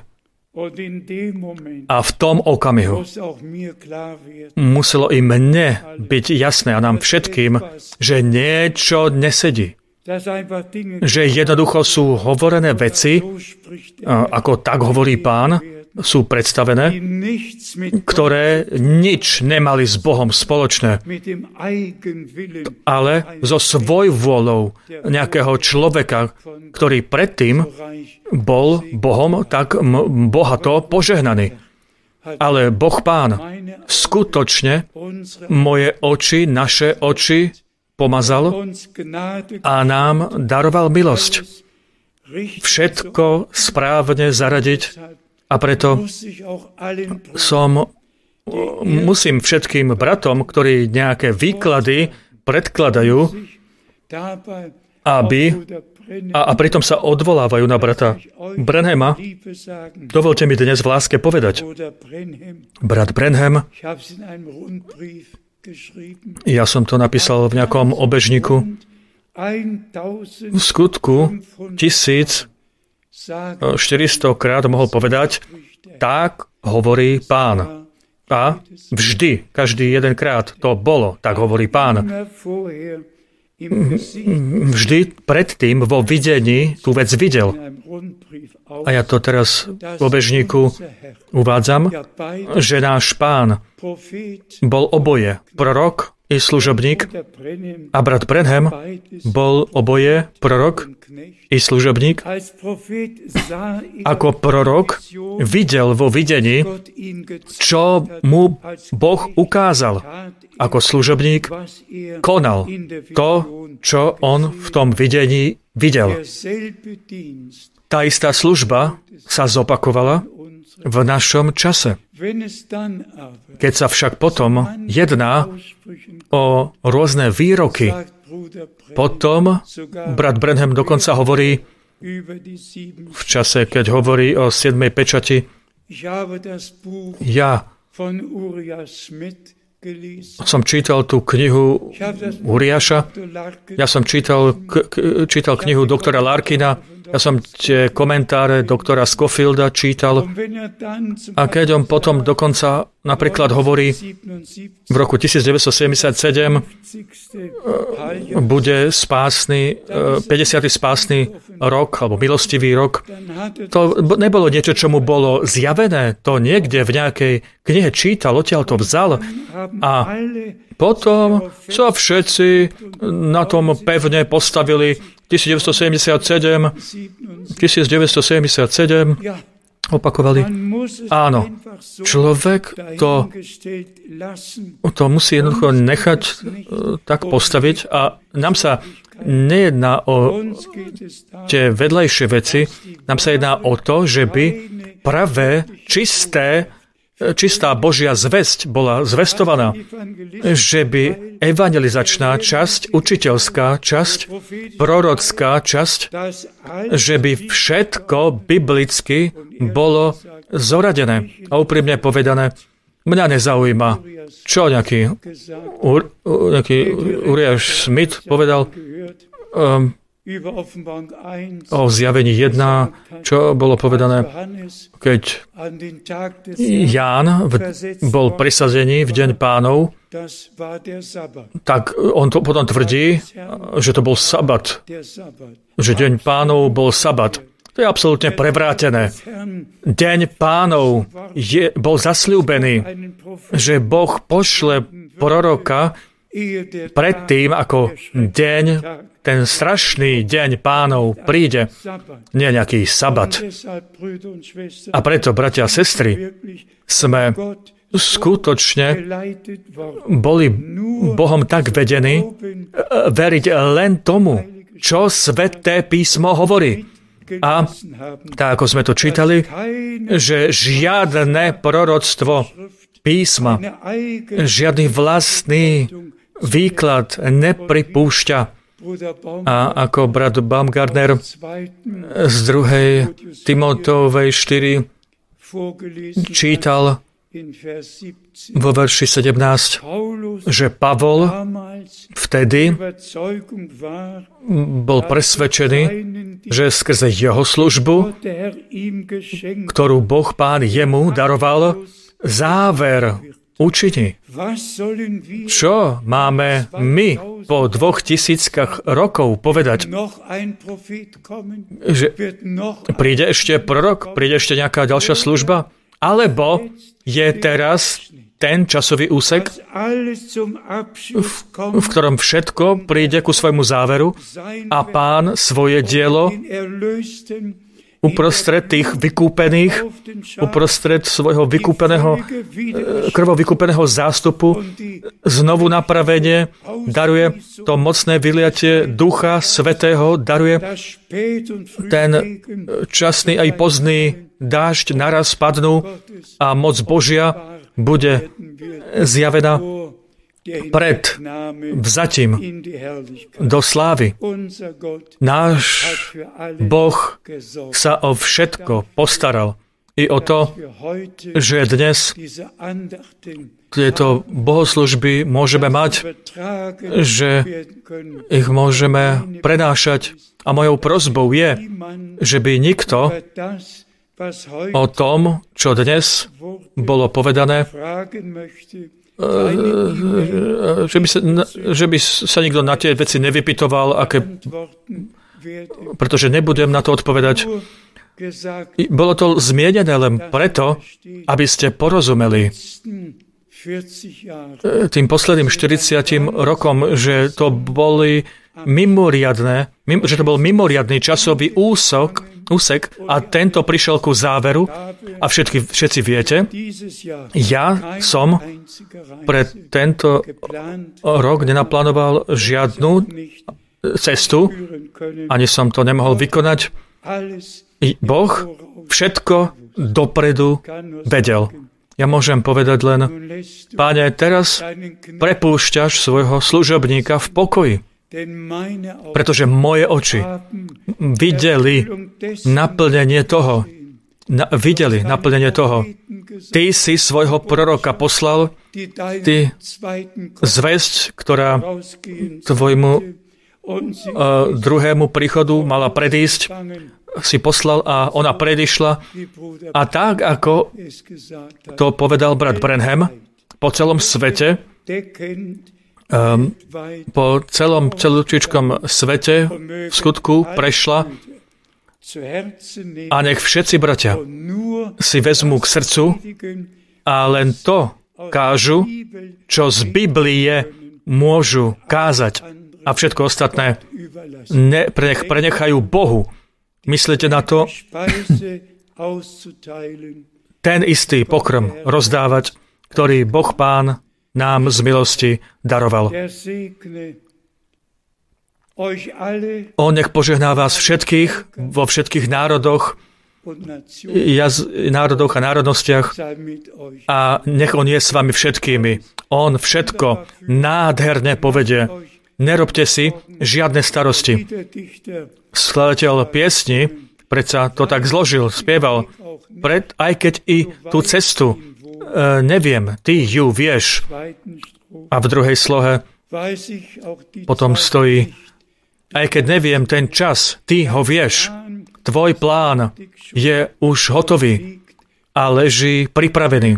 A v tom okamihu muselo i mne byť jasné a nám všetkým, že niečo nesedí. Že jednoducho sú hovorené veci, ako tak hovorí Pán, sú predstavené, ktoré nič nemali s Bohom spoločné, ale so svojvôľou nejakého človeka, ktorý predtým bol Bohom tak bohato požehnaný. Ale Boh Pán skutočne moje oči, naše oči pomazal a nám daroval milosť. Všetko správne zaradiť. A preto musím všetkým bratom, ktorí nejaké výklady predkladajú, a pritom sa odvolávajú na brata Branhama, dovolte mi dnes v láske povedať. Brat Branham, ja som to napísal v nejakom obežníku, v skutku 1400 krát mohol povedať, tak hovorí Pán. A vždy, každý jeden krát to bolo, tak hovorí Pán. Vždy predtým vo videní tú vec videl. A ja to teraz v obežníku uvádzam, že náš Pán bol oboje, prorok i služobník, a brat Branham bol oboje, prorok i služobník. Ako prorok videl vo videní, čo mu Boh ukázal. Ako služobník konal to, čo on v tom videní videl. Tá istá služba sa zopakovala v našom čase. Keď sa však potom jedná o rôzne výroky, potom brat Branham dokonca hovorí v čase, keď hovorí o 7. pečati, ja som čítal tú knihu Uriáša, ja som čítal knihu doktora Larkina, ja som tie komentáre doktora Scofielda čítal, a keď on potom dokonca napríklad hovorí v roku 1977 bude spásny, 50. spásny rok, alebo milostivý rok. To nebolo niečo, čo mu bolo zjavené, to niekde v nejakej knihe čítal, odtiaľ to vzal, a potom sa všetci na tom pevne postavili 1977, opakovali. Áno, človek to musí jednoducho nechať tak postaviť, a nám sa nejedná o tie vedľajšie veci, nám sa jedná o to, že by pravé, čistá Božia zvesť bola zvestovaná, že by evangelizačná časť, učiteľská časť, prorocká časť, že by všetko biblicky bolo zoradené. A úprimne povedané, mňa nezaujíma, čo nejaký Uriáš Smith povedal o zjavení 1, čo bolo povedané, keď Ján bol prisazený v deň Pánov, tak on to potom tvrdí, že to bol sabat. Že deň Pánov bol sabat. To je absolútne prevrátené. Deň Pánov bol zasľúbený, že Boh pošle proroka predtým, ako ten strašný deň Pánov príde, nie nejaký sabat. A preto, bratia a sestry, sme skutočne boli Bohom tak vedení veriť len tomu, čo Sväté písmo hovorí. A tak, ako sme to čítali, že žiadne proroctvo písma, žiadny vlastný výklad nepripúšťa. A ako brat Baumgartner z 2. Timoteovej 4 čítal vo verši 17, že Pavol vtedy bol presvedčený, že skrze jeho službu, ktorú Boh Pán jemu daroval, záver učiní. Čo máme my po 2000 rokov povedať? Že príde ešte prorok? Príde ešte nejaká ďalšia služba? Alebo je teraz ten časový úsek, v ktorom všetko príde ku svojmu záveru a Pán svoje dielo uprostred tých vykúpených, uprostred svojho vykúpeného, krvou vykúpeného zástupu znovu napravenie daruje to mocné vyliatie Ducha Svätého, daruje ten časný aj pozdný dážď naraz padnú a moc Božia bude zjavená pred vzatím do slávy. Náš Boh sa o všetko postaral. I o to, že dnes tieto bohoslužby môžeme mať, že ich môžeme prenášať. A mojou prosbou je, že by nikto o tom, čo dnes bolo povedané, že by sa nikto na tie veci nevypytoval, pretože nebudem na to odpovedať. Bolo to zmienené len preto, aby ste porozumeli tým posledným 40 rokom, že to boli že to bol mimoriadny časový úsek a tento prišiel ku záveru a všetci viete, ja som pre tento rok nenaplánoval žiadnu cestu, ani som to nemohol vykonať. Boh všetko dopredu vedel. Ja môžem povedať len, Páne, teraz prepúšťaš svojho služobníka v pokoji. Pretože moje oči videli naplnenie toho. Ty si svojho proroka poslal, ty zvesť, ktorá tvojmu druhému príchodu mala predísť, si poslal a ona predišla. A tak, ako to povedal brat Branham, po celom svete, po celom celúčičkom svete v skutku prešla a nech všetci bratia si vezmú k srdcu a len to kážu, čo z Biblie môžu kázať a všetko ostatné prenechajú Bohu. Myslíte na to? Ten istý pokrm rozdávať, ktorý Boh Pán nám z milosti daroval. On nech požehná vás všetkých, vo všetkých národoch a národnostiach a nech on je s vami všetkými. On všetko nádherne povedie. Nerobte si žiadne starosti. Skladateľ piesni predsa to tak zložil, spieval. Aj keď i tú cestu neviem, ty ju vieš. A v druhej slohe potom stojí, aj keď neviem ten čas, ty ho vieš. Tvoj plán je už hotový a leží pripravený.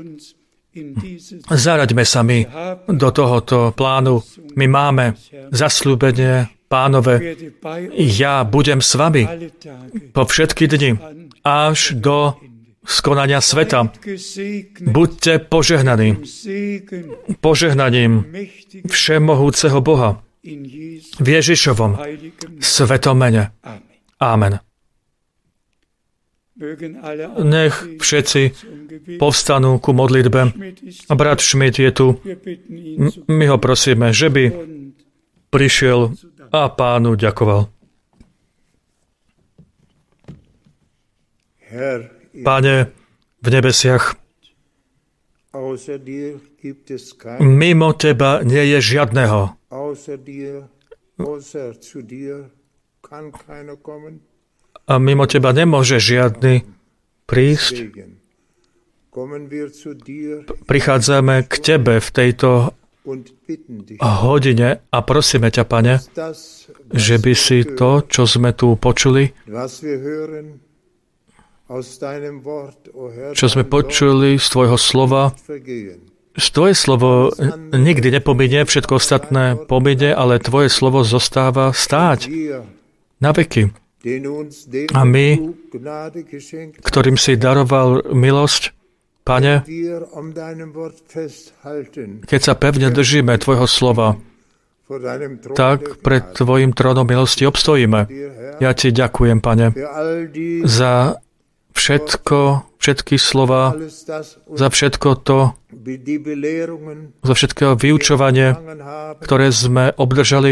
Zaraďme sa my do tohoto plánu. My máme zasľúbenie Pánove. Ja budem s vami po všetky dni až do skonania sveta. Buďte požehnaní požehnaním všemohúceho Boha v Ježišovom svetom mene. Amen. Nech všetci povstanú ku modlitbe. Brat Schmidt je tu. My ho prosíme, že by prišiel a Pánu ďakoval. Pane v nebesiach, mimo Teba nie je žiadneho. A mimo Teba nemôže žiadny prísť. Prichádzame k Tebe v tejto hodine a prosíme ťa, Pane, že by si to, čo sme tu počuli, čo sme počuli z Tvojho slova, Tvoje slovo nikdy nepominie, všetko ostatné pominie, ale Tvoje slovo zostáva stáť na veky. A my, ktorým si daroval milosť, Pane, keď sa pevne držíme Tvojho slova, tak pred Tvojim trónom milosti obstojíme. Ja Ti ďakujem, Pane, za všetky slova, za všetko to, za všetkého vyučovanie, ktoré sme obdržali.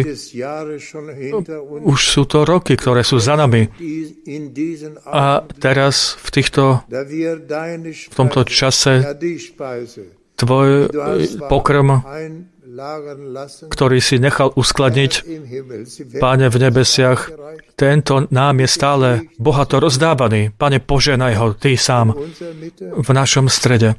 Už sú to roky, ktoré sú za nami. A teraz v tomto čase Tvoj pokrm, ktorý si nechal uskladniť, Pane v nebesiach, tento nám je stále bohato rozdávaný. Pane, poženaj ho Ty sám v našom strede.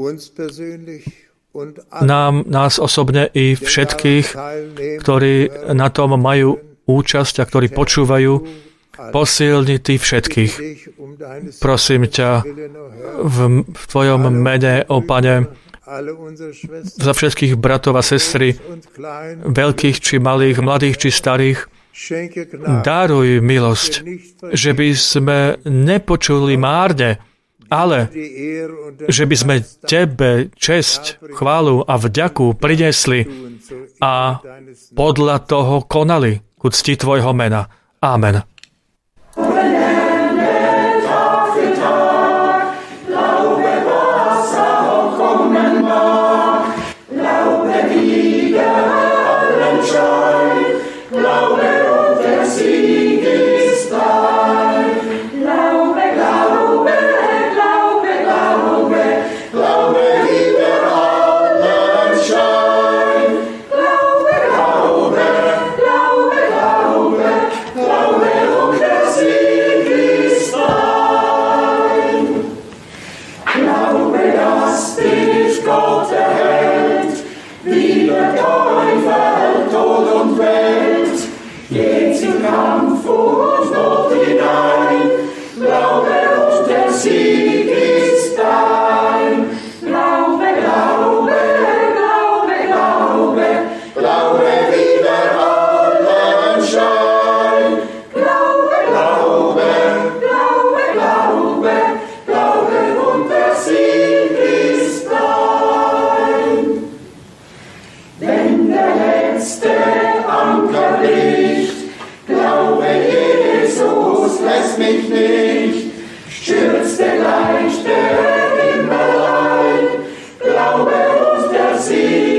Nás osobne i všetkých, ktorí na tom majú účasť a ktorí počúvajú, posilni Ty všetkých. Prosím ťa v Tvojom mene, ó Pane, za všetkých bratov a sestry, veľkých či malých, mladých či starých, daruj milosť, že by sme nepočuli márne, ale že by sme Tebe česť, chválu a vďaku priniesli a podľa toho konali ku cti Tvojho mena. Amen. Mich nicht, stürzte gleich der Himmel ein, glaube uns der Sieg.